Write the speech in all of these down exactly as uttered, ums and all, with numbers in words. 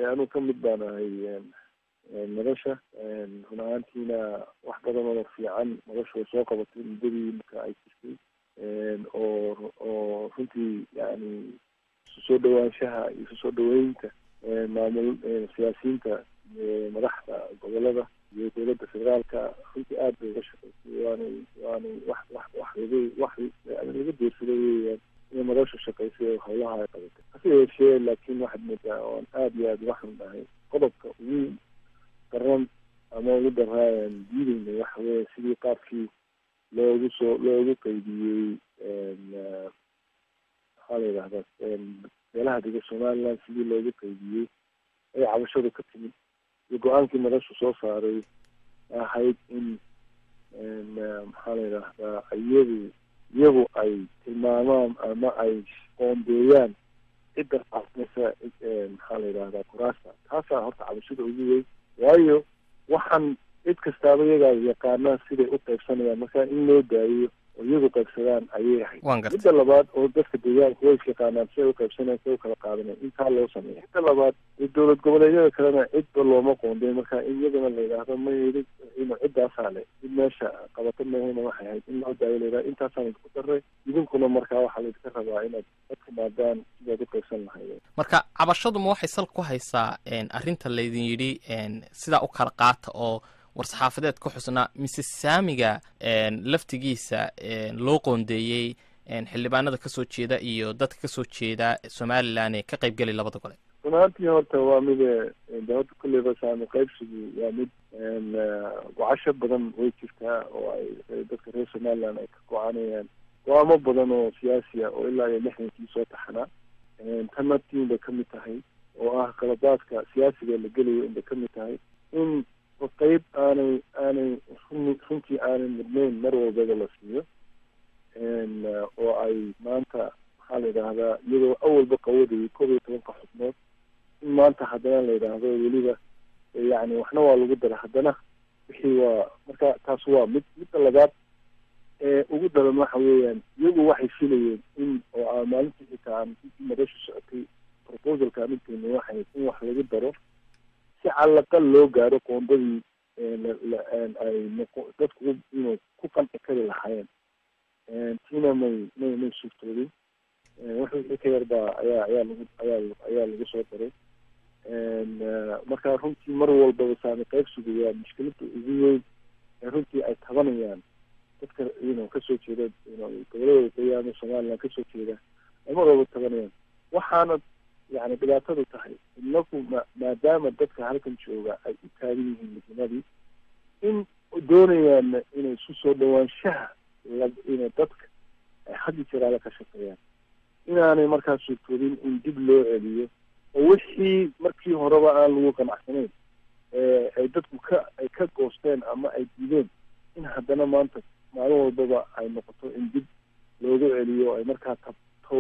anuu ka mid baan ahay nolosha run ahaantiina wax badan oo fiican nolosha way soo qabatay muddadii marka ay jirtay oo oo runtii yani isu soo dhawaanshaha iyo isu soo dhaweynta maamul siyaasiyiinta madaxda gobolada iyo dowladda federaalka runtii aad bay uga shaqaysay waana waana wax wax wax laga wax laga deersaday weeyaan inay nolosha shaqaysay oo hawlaha ay qabatay hase yeeshee laakiin waxaad moodaa oon aad iyo aad uga xunnahay qodobka ugu daran ama ugu daraayan diidayna waxa weeye sidii qaabkii loogu soo loogu qaybiyey maxaa la yidhahdaa beelaha dega somaliland sidii loogu qaybiyey ay cabashadu ka timid iyo go-aankii madashu soo saaray ahayd in maxaa la yidhahdaa iyagu iyagu ay tilmaamaan ama ay qoombeeyaan cidda qaasmasa maxaa la yidhahdaa kuraasta taasaa horta cabashada ugu weyn waayo waxaan cid kastaaba iyagaa yaqaanaa siday u qaybsanayaan marka in loo daayiyo oo iyagu qaybsadaan ayay ahayd midda labaad oo dadka deegaanka way isyaqaanaan siday u qaybsanayaan siday u kala qaadanayan intaa loo sameeya midda labaad dowlad goboleedyada kalena cidba looma qoonday marka in iyadana la yidhaahdo ma inu ciddaasaa le cid meesha qabato mahayna waxay ahayd in loo daayo la yidhahdo intaasaan idinku daray idinkuna markaa waxaa laydinka rabaa inaad dadka maadaan sidaad u qaybsan lahayd marka cabashadu ma waxay sal ku haysaa arrinta laydin yidhi sidaa u kala qaata oo war-saxaafadeed ka xusnaa mise saamiga laftigiisa loo qoondeeyey xildhibaanada kasoo jeeda iyo dadka kasoo jeeda somalilan ee ka qayb gelay labada gole run ahaantii horta waa mid dawladda kulleyba saami qaybsigu waa mid go-asho badan way jirtaa oo ay dadka reer somaliland ay ka go-aanayaan go-aamo badan oo siyaasiya oo ilaa iyo lixdankii soo taxanaa tana tiin bay kamid tahay oo ah qaladaadka siyaasiga la gelayo inbay kamid tahay in qayb aanay aanay runtii aanay mudnayn mar walbaba la siiyo oo ay maanta maxaa la yidhaahdaa iyadoo awalba qawadayay koob iyo tobanka xubnood in maanta haddana la yidhaahdo weliba yani waxna waa lagu dara haddana wixii waa marka taas waa mid midda labaad ee ugu daran waxa weeyaan iyagu waxay filayeen in oo maalintii xitaa aan intii madashu socotay proposalka midkeena waxay in wax lagu daro si calaqal loo gaaro qoondadii ay dadku inuu ku qanci kari lahaayeen tiina may may may suurtoodin wixii ka yarbaa ayaa ayaa lagu ayaa ayaa lagu soo daray marka runtii mar walbaba saami qaybsigu waa mushkilada ugu weyn ee runtii ay tabanayaan dadka inu kasoo jeeda goboladooda deegaano somaliland kasoo jeeda ay mar walba tabanayaan waxaana yani dhibaatadu tahay inaku ma maadaama dadka halkan jooga ay u taagan yihiin midnimadii in doonayaan inay isu soo dhawaanshaha ina dadka ay haddi jiraala ka shaqeeyaan inaanay markaas suurtoodin in dib loo celiyo oo wixii markii horeba aan lagu qanacsanayn ay dadku ka ay ka goosteen ama ay diideen in haddana maanta maalin walbaba ay noqoto in dib loogu celiyo ay markaa tab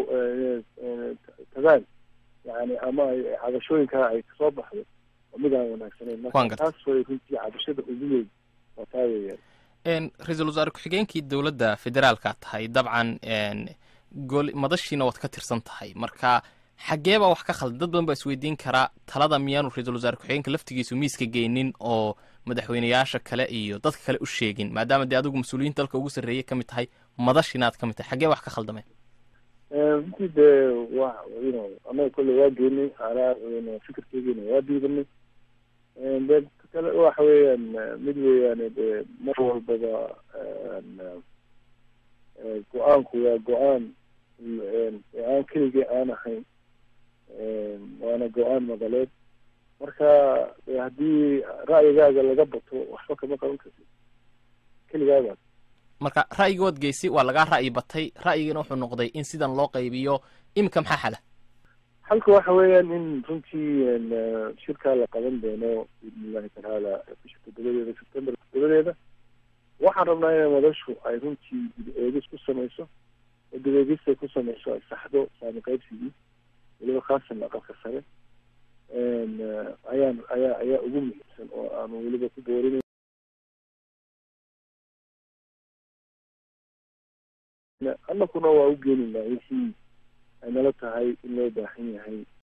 tagaan yani ama ay cabashooyinkaa ay kasoo baxdo oo mid aan wanaagsaneyn marka taas way runtii cabashada ugu weyn waa taa weeyaan ra-iisul wasaare ku-xigeenkii dowladda federaalka tahay dabcan gol madashiina waad ka tirsan tahay marka xaggee baa wax ka khaldan dad badan baa isweydiin karaa talada miyaanu ra-iisul wasaare ku-xigeenka laftigiisu miiska geynin oo madaxweyneyaasha kale iyo dadka kale u sheegin maadaama dee adigu mas-uuliyiin dalka ugu sarreeyay kamid tahay madashina aad kamid tahay xaggee wax ka khaldameen runtii dee wa ino anaga kolley waa geenay anaa fikirkeygiina waa diidanay de kale waxa weeyaan mid weeyaane dee mar walbaba go-aanku waa go-aan aan keligii aan ahayn waana go-aan madaleed marka haddii ra'yigaaga laga bato waxba kama qaban kartid keligaaga marka ra'yigood geysi waa lagaa ra'yi batay ra'yigana wuxuu noqday in sidan loo qaybiyo imika maxaa xala halka waxa weeyaan in runtii shirkaa la qaban doono biidnillahi tacaala bisha toddobadeeda september toddobadeeda waxaan rabnaa inay madashu ay runtii dib eegis ku samayso oo dib eegistay ku samayso ay saxdo saami qaybsigii weliba khaasan aqalka sare ayaan ayaa ayaa ugu muhiimsan oo aanu weliba ku doorin annakuna waa u geeninaa wixii ay nala tahay in loo baahan yahay